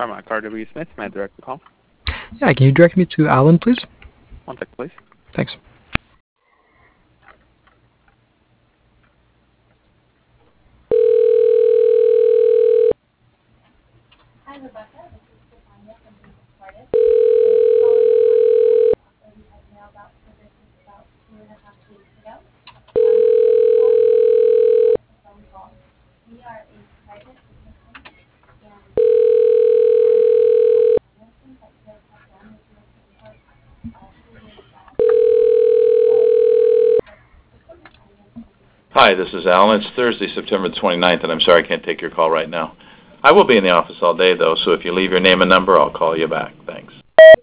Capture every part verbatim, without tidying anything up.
Carmine Carter Lee Smith, may I direct the call? Yeah, can you direct me to Alan, please? One second, please. Thanks. Hi, this is Alan. It's Thursday, September twenty-ninth, and I'm sorry I can't take your call right now. I will be in the office all day, though, so if you leave your name and number, I'll call you back. Thanks.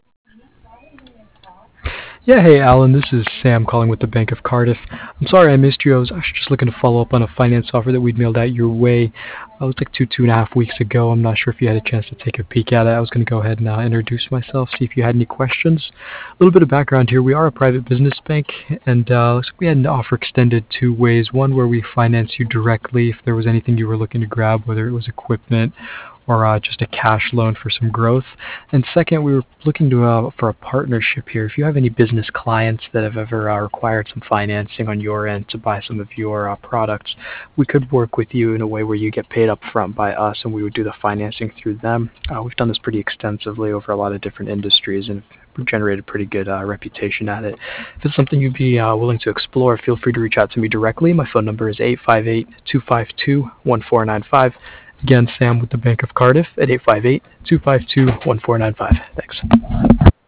Yeah, hey Alan, this is Sam calling with the Bank of Cardiff. I'm sorry I missed you. I was actually just looking to follow up on a finance offer that we'd mailed out your way. Uh, it was like two, two and a half weeks ago. I'm not sure if you had a chance to take a peek at it. I was going to go ahead and uh, introduce myself, see if you had any questions. A little bit of background here. We are a private business bank, and uh, looks like we had an offer extended two ways. One where we finance you directly if there was anything you were looking to grab, whether it was equipment or uh, just a cash loan for some growth. And second, we were looking to uh, for a partnership here. If you have any business clients that have ever uh, required some financing on your end to buy some of your uh, products, we could work with you in a way where you get paid up front by us and we would do the financing through them. Uh, we've done this pretty extensively over a lot of different industries and we've generated a pretty good uh, reputation at it. If it's something you'd be uh, willing to explore, feel free to reach out to me directly. My phone number is eight five eight, two five two, one four nine five. Again, Sam with the Bank of Cardiff at eight five eight, two five two, one four nine five. Thanks.